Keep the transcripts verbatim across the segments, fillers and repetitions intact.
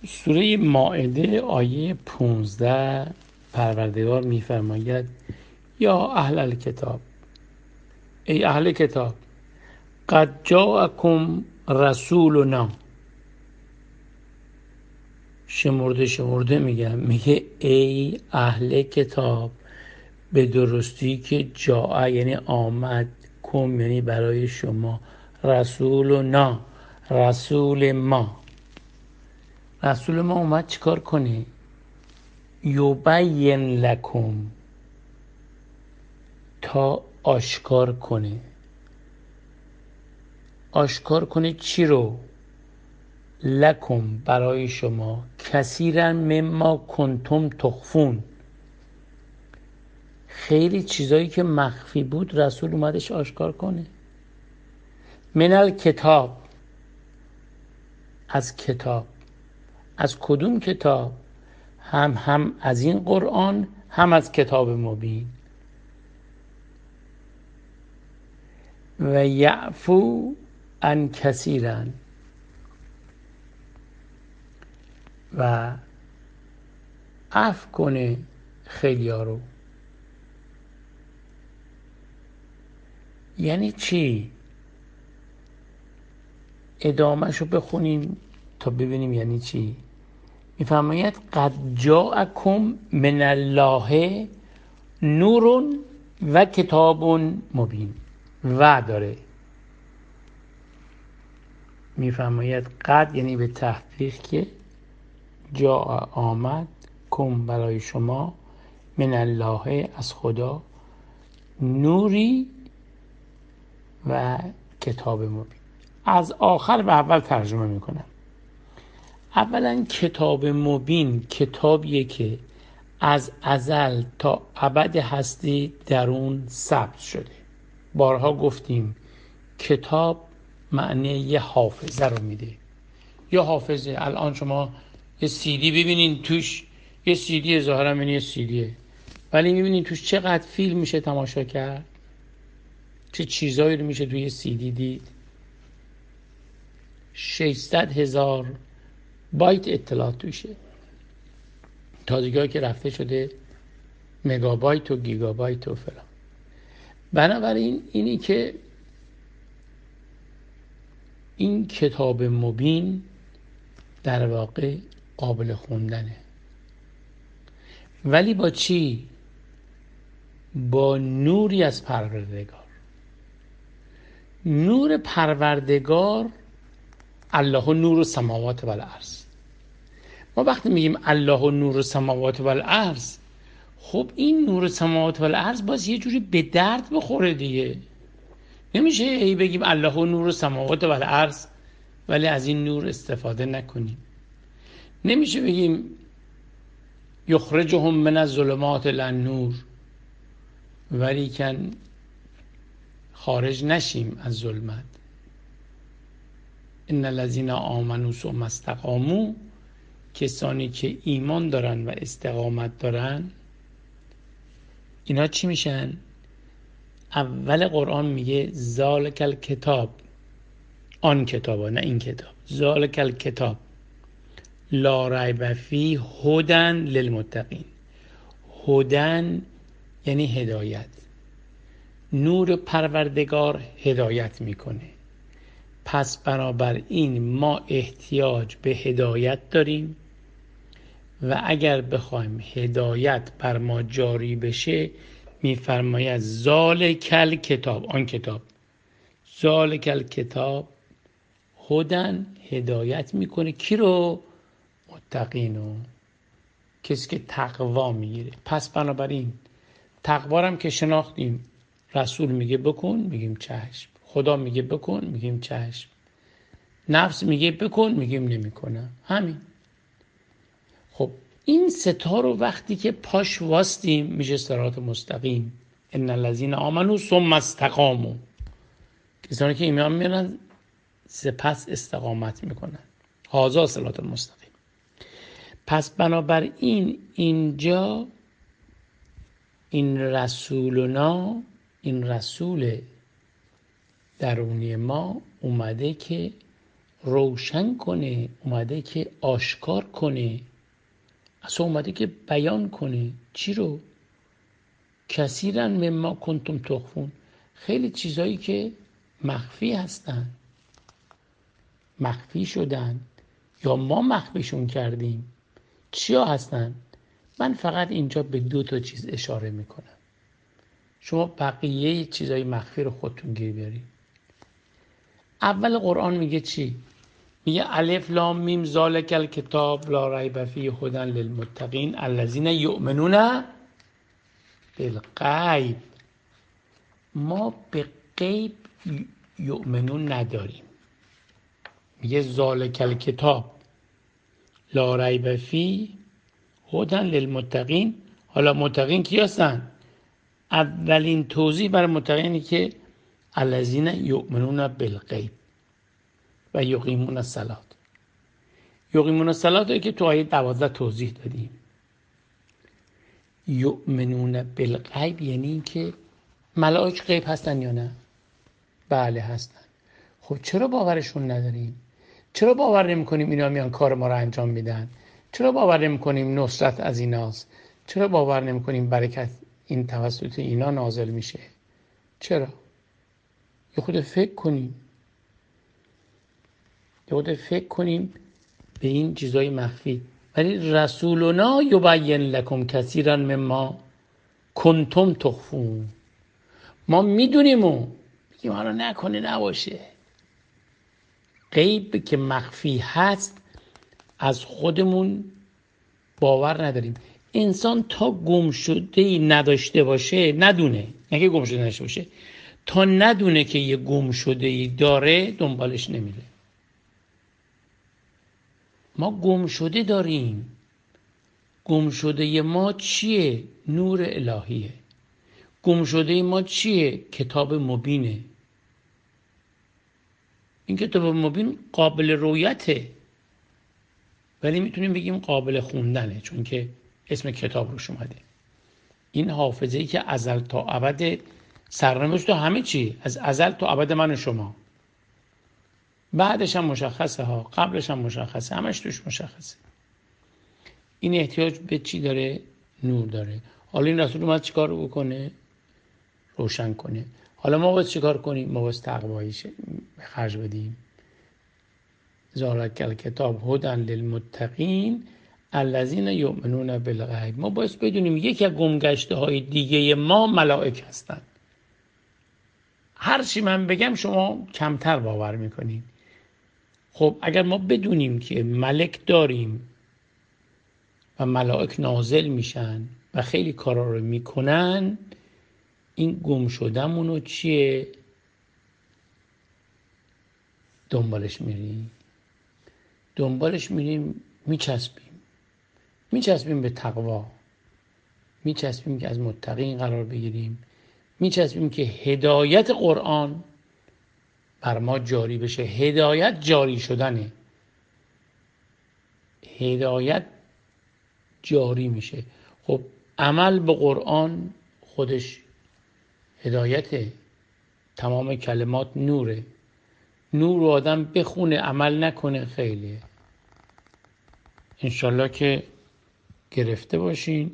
سوره مائده آیه پونزده پروردگار می‌فرماید یا اهل الکتاب، ای اهل کتاب، قد جاءکم رسولنا. شمرده شمرده میگم، میگه ای اهل کتاب، به درستی که جاء یعنی آمد، کم یعنی برای شما، رسولنا رسول ما. رسول ما اومد چیکار کنه؟ یبین لکم، تا آشکار کنه. آشکار کنه چی رو؟ لکم برای شما، کثیرا مما کنتم تخفون، خیلی چیزایی که مخفی بود رسول اومدش آشکار کنه. من الکتاب، از کتاب. از کدوم کتاب؟ هم هم از این قرآن، هم از کتاب مبین. و یعفو عن کثیرا، و عفو کنه خیلی ها رو. یعنی چی؟ ادامهش رو بخونیم تا ببینیم یعنی چی. میفرماید قد جاءکم من الله نور و کتاب مبین. و داره میفرماید قد یعنی به تحقیق که جاء آمد، کم برای شما، من الله از خدا، نوری و کتاب مبین. از آخر به اول ترجمه میکنم. اولا کتاب مبین کتابیه که از ازل تا ابد هستی در اون ثبت شده. بارها گفتیم کتاب معنی یه حافظه رو میده. یا حافظه، الان شما یه سی دی ببینین توش، یه سی دی ظاهرا این یه سی دیه، ولی میبینین توش چقدر فیلم میشه تماشا کرد، چه چیزایی رو میشه توی یه سی دی دید. ششصد هزار بایت اطلاعات توشه. تازگی که رفته شده مگابایت و گیگابایت و فلان. بنابراین اینی که این کتاب مبین در واقع قابل خوندنه، ولی با چی؟ با نوری از پروردگار. نور پروردگار، الله نور السماوات و الارض. ما وقتی میگیم الله نور السماوات و الارض، خب این نور السماوات و الارض باز یه جوری به درد بخوره دیگه. نمیشه ای بگیم الله نور السماوات و الارض ولی از این نور استفاده نکنیم. نمیشه بگیم یخرجهم من الظلمات الی النور ولی کن خارج نشیم از ظلمت. ان الذين آمنوا ثم استقاموا، کسانی که ایمان دارن و استقامت دارن اینا چی میشن؟ اول قرآن میگه ذالک الکتاب، آن کتابا، نه این کتاب. ذالک الکتاب لا ریب فیه هدی للمتقین. هدی یعنی هدایت. نور پروردگار هدایت میکنه. پس بنابراین ما احتیاج به هدایت داریم و اگر بخوایم هدایت بر ما جاری بشه میفرماید ذالک الکتاب، آن کتاب. ذالک الکتاب هدن، هدایت میکنه کی رو؟ متقینو، کسی که تقوا میگیره. پس بنابراین تقوا هم که شناختیم، رسول میگه بکن میگیم چشم، خدا میگه بکن میگیم چشم، نفس میگه بکن میگیم نمیکنم، همین. خب این ستا رو وقتی که پاش واستیم میشه صراط مستقیم. ان الذين آمنوا ثم استقاموا، کسانی که ایمان میارن سپس استقامت میکنن، هذا صراط المستقیم. پس بنابراین اینجا این رسولنا، این رسول درونی ما اومده که روشن کنه، اومده که آشکار کنه، اصلا اومده که بیان کنه. چی رو؟ کثیرا مما کنتم تخفون، خیلی چیزایی که مخفی هستن، مخفی شدن یا ما مخفیشون کردیم. چیا هستن؟ من فقط اینجا به دو تا چیز اشاره میکنم، شما بقیه چیزای مخفی رو خودتون گیر بیارید. اول قرآن میگه چی؟ میگه الف لام میم ذالک الکتاب لا ریب فیه هدی للمتقین الذین یؤمنون بالغیب. ما به غیب یؤمنون نداریم. میگه ذالک الکتاب لا ریب فیه هدی للمتقین. حالا متقین کی هستن؟ اولین توضیح برای متقینی که الذین یؤمنون بالغیب و یقیمون الصلاة. یقیمون الصلاة که تو آیه دوازده توضیح دادیم. یؤمنون بالغیب یعنی این که ملائک غیب هستن یا نه؟ بله هستن. خب چرا باورشون نداریم؟ چرا باور نمی‌کنیم اینا میان کار ما رو انجام میدن؟ چرا باور نمی‌کنیم نصرت از ایناست؟ چرا باور نمی‌کنیم برکت این توسط اینا نازل میشه؟ چرا؟ یه خود فکر کنیم. یه خود فکر کنیم به این چیزای مخفی. ولی رسولنا یبین لکم کثیرا مما کنتم تخفون. ما میدونیم و میگیم حالا نکنه نباشه. غیب که مخفی هست از خودمون باور نداریم. انسان تا گم شده‌ای نداشته باشه، ندونه، نه که گم شده نداشته باشه، تا ندونه که یه گم شده‌ای داره دنبالش نمیره. ما گم شده داریم. گم شده ما چیه؟ نور الهیه. گم شده ما چیه؟ کتاب مبینه. این کتاب مبین قابل رویته، ولی میتونیم بگیم قابل خوندنه، چون که اسم کتاب روش اومده. این حافظه‌ای که ازل تا ابد سرنوشت همه چی، از ازل تا ابد من و شما. بعدش هم مشخصه ها، قبلش هم مشخصه، همش توش مشخصه. این احتیاج به چی داره؟ نور داره. حالا این رسول اومد چیکار بکنه؟ روشن کنه. حالا ما باید چیکار کنیم؟ ما باید تقواییش به خرج بدیم. ذالک الکتاب هدی للمتقین الذین یؤمنون بالغیب. ما باید بدونیم یکی از گمگشته های دیگه ما ملائک هستن. هر چی من بگم شما کمتر باور میکنین. خب اگر ما بدونیم که ملک داریم و ملائک نازل میشن و خیلی کارا رو میکنن، این گم شدمونو چیه؟ دنبالش میریم. دنبالش میریم میچسبیم. میچسبیم به تقوا. میچسبیم که از متقین قرار بگیریم. میچسبیم که هدایت قرآن بر ما جاری بشه. هدایت جاری شدنه. هدایت جاری میشه. خب عمل به قرآن خودش هدایته. تمام کلمات نوره. نور رو آدم بخونه عمل نکنه خیلیه. انشالله که گرفته باشین.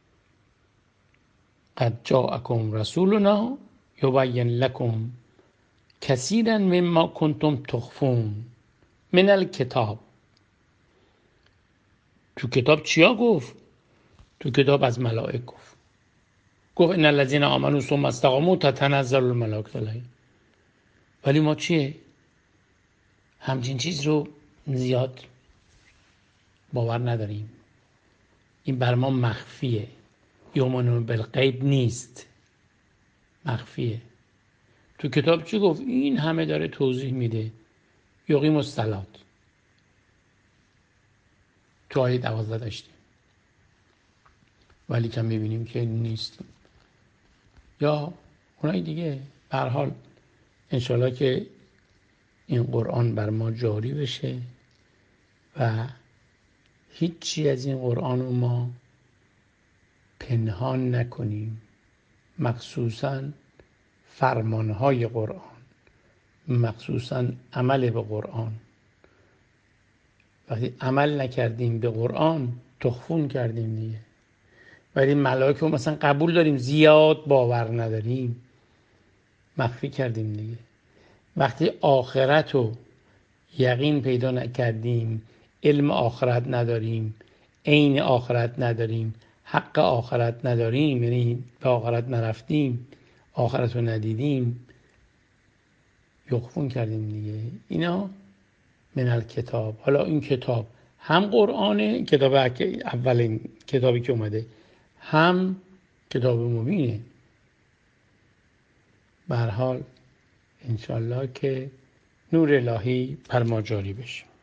قد جاءکم رسولنا یبین لکم کثیرا مما کنتم تخفون من الکتاب. تو کتاب چیا گفت؟ تو کتاب از ملائک گفت. گفت ان الذین آمنوا ثم استقاموا تتنزل الملائکه علیهم. ولی ما چیه؟ همچین چیز رو زیاد باور نداریم. این بر ما مخفیه. یؤمنون بالغیب نیست، مخفیه. تو کتاب چی گفت؟ این همه داره توضیح میده. یقیم الصلاة تو آیه دوازده داشتیم، ولی کم میبینیم که نیستیم. یا اونای دیگه. به هر حال انشالله که این قرآن بر ما جاری بشه و هیچی از این قرآن رو ما پنهان نکنیم، مخصوصاً فرمانهای قرآن، مخصوصاً عمل به قرآن. وقتی عمل نکردیم به قرآن تخفون کردیم دیگه. ولی ملائکه رو مثلا قبول داریم، زیاد باور نداریم، مخفی کردیم دیگه. وقتی آخرت رو یقین پیدا نکردیم، علم آخرت نداریم، عین آخرت نداریم، حق آخرت نداریم، یعنی به آخرت نرفتیم، آخرت رو ندیدیم، یخفون کردیم دیگه. اینا من الکتاب. حالا این کتاب هم قرآنه، کتاب اولین کتابی که اومده، هم کتاب مبینه. به هر حال انشالله که نور الهی پرماجاری بشه.